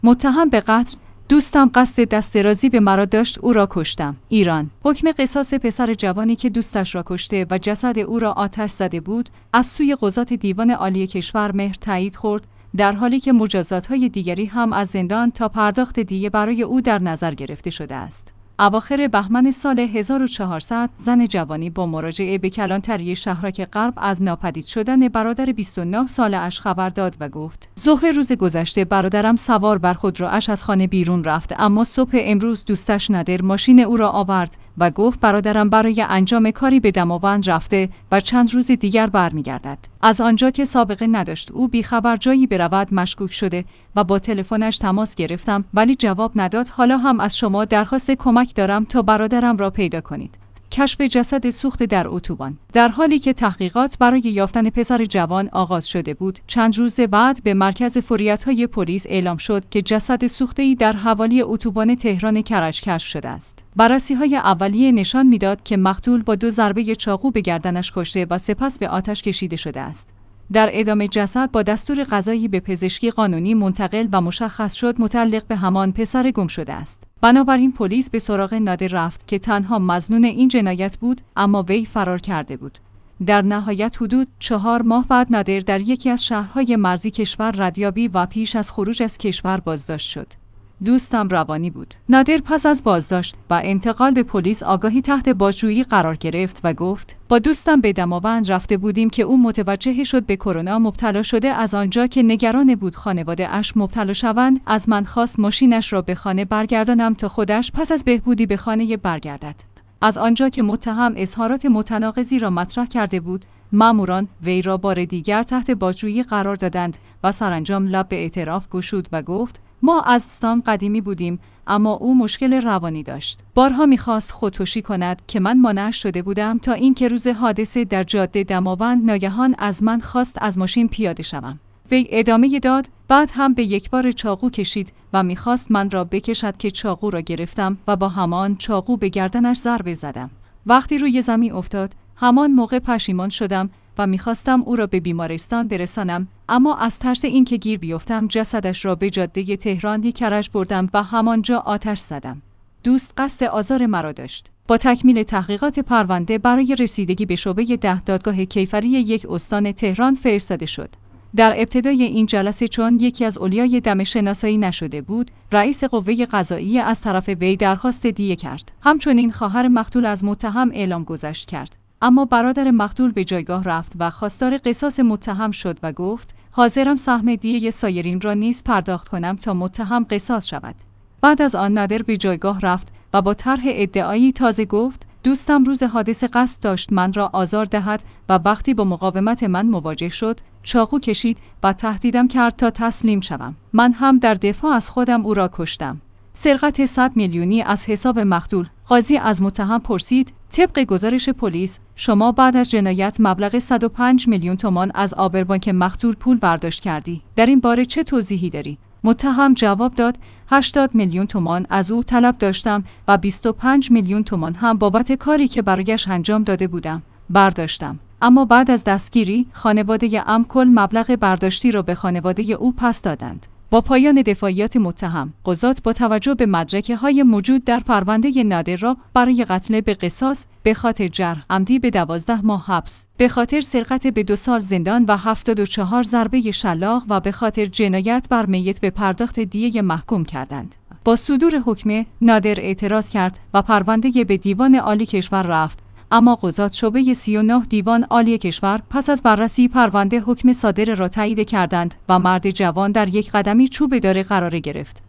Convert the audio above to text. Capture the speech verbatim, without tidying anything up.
متهم به قتل: دوستم قصد دست درازی به مرا داشت، او را کشتم. ایران. حکم قصاص پسر جوانی که دوستش را کشته و جسد او را آتش زده بود از سوی قضات دیوان عالی کشور مهر تایید خورد، در حالی که مجازات‌های دیگری هم از زندان تا پرداخت دیه برای او در نظر گرفته شده است. اواخر بهمن سال هزار و چهارصد زن جوانی با مراجعه به کلانتری شهرک غرب از ناپدید شدن برادر بیست و نه ساله‌اش خبر داد و گفت: ظهر روز گذشته برادرم سوار بر خودرویش از خانه بیرون رفت، اما صبح امروز دوستش نادر ماشین او را آورد و گفت برادرم برای انجام کاری به دماوند رفته و چند روز دیگر برمیگردد. از آنجا که سابقه نداشت او بیخبر جایی برود مشکوک شده و با تلفنش تماس گرفتم ولی جواب نداد. حالا هم از شما درخواست کمک دارم تا برادرم را پیدا کنید. کشف جسد سوخته در اتوبان. در حالی که تحقیقات برای یافتن پسر جوان آغاز شده بود، چند روز بعد به مرکز فوریت‌های پلیس اعلام شد که جسد سوخته‌ای در حوالی اتوبان تهران کرج کشف شده است. بررسی‌های اولیه نشان می‌داد که مقتول با دو ضربه چاقو به گردنش کشته و سپس به آتش کشیده شده است. در ادامه جسد با دستور قضایی به پزشکی قانونی منتقل و مشخص شد متعلق به همان پسر گم شده است. بنابراین پلیس به سراغ نادر رفت که تنها مظنون این جنایت بود، اما وی فرار کرده بود. در نهایت حدود چهار ماه بعد نادر در یکی از شهرهای مرزی کشور ردیابی و پیش از خروج از کشور بازداشت شد. دوستم روانی بود. نادر پس از بازداشت و انتقال به پلیس آگاهی تحت بازجویی قرار گرفت و گفت: با دوستم به دماوند رفته بودیم که او متوجه شد به کرونا مبتلا شده. از آنجا که نگران بود خانواده اش مبتلا شوند، از من خواست ماشینش را به خانه برگردانم تا خودش پس از بهبودی به خانه برگردد. از آنجا که متهم اظهارات متناقضی را مطرح کرده بود، ماموران وی را بار دیگر تحت بازجویی قرار دادند و سرانجام لب به اعتراف گشود و گفت: ما از استان قدیمی بودیم، اما او مشکل روانی داشت. بارها می‌خواست خودکشی کند که من مانعش شده بودم تا اینکه روز حادثه در جاده دماوند ناگهان از من خواست از ماشین پیاده شوم. وی ادامه داد: بعد هم به یک بار چاقو کشید و می‌خواست من را بکشد که چاقو را گرفتم و با همان چاقو به گردنش ضربه زدم. وقتی روی زمین افتاد، همان موقع پشیمان شدم و می‌خواستم او را به بیمارستان برسانم، اما از ترس اینکه گیر بیفتم جسدش را به جاده تهران کرج بردم و همانجا آتش زدم. دوست قصد آزار مرا داشت. با تکمیل تحقیقات پرونده برای رسیدگی به شعبه ده دادگاه کیفری یک استان تهران فرستاده شد. در ابتدای این جلسه چون یکی از اولیای دم شناسایی نشده بود، رئیس قوه قضاییه از طرف وی درخواست دیه کرد. همچنین خواهر مقتول از متهم اعلام گذشت کرد. اما برادر مقتول به جایگاه رفت و خواستار قصاص متهم شد و گفت: حاضرم سهم دیه سایرین را نیز پرداخت کنم تا متهم قصاص شود. بعد از آن نادر به جایگاه رفت و با طرح ادعایی تازه گفت: دوستم روز حادثه قصد داشت من را آزار دهد و وقتی با مقاومت من مواجه شد، چاقو کشید و تهدیدم کرد تا تسلیم شوم. من هم در دفاع از خودم او را کشتم. سرقت صد میلیونی از حساب مقتول. قاضی از متهم پرسید: طبق گزارش پلیس شما بعد از جنایت مبلغ صد و پنج میلیون تومان از آبربانک مقتول پول برداشت کردی. در این باره چه توضیحی داری؟ متهم جواب داد: هشتاد میلیون تومان از او طلب داشتم و بیست و پنج میلیون تومان هم بابت کاری که برایش انجام داده بودم برداشتم. اما بعد از دستگیری خانواده ام کل مبلغ برداشتی را به خانواده او پس دادند. با پایان دفاعیات متهم، قضات با توجه به مدرک‌های موجود در پرونده نادر را برای قتل به قصاص به خاطر جرح عمدی به دوازده ماه حبس، به خاطر سرقت به دو سال زندان و هفتاد و چهار ضربه شلاق و به خاطر جنایت بر میت به پرداخت دیه محکوم کردند. با صدور حکم، نادر اعتراض کرد و پرونده به دیوان عالی کشور رفت، اما قضات شعبه سی و نه دیوان عالی کشور پس از بررسی پرونده حکم صادر را تایید کردند و مرد جوان در یک قدمی چوب اداره قرار گرفت.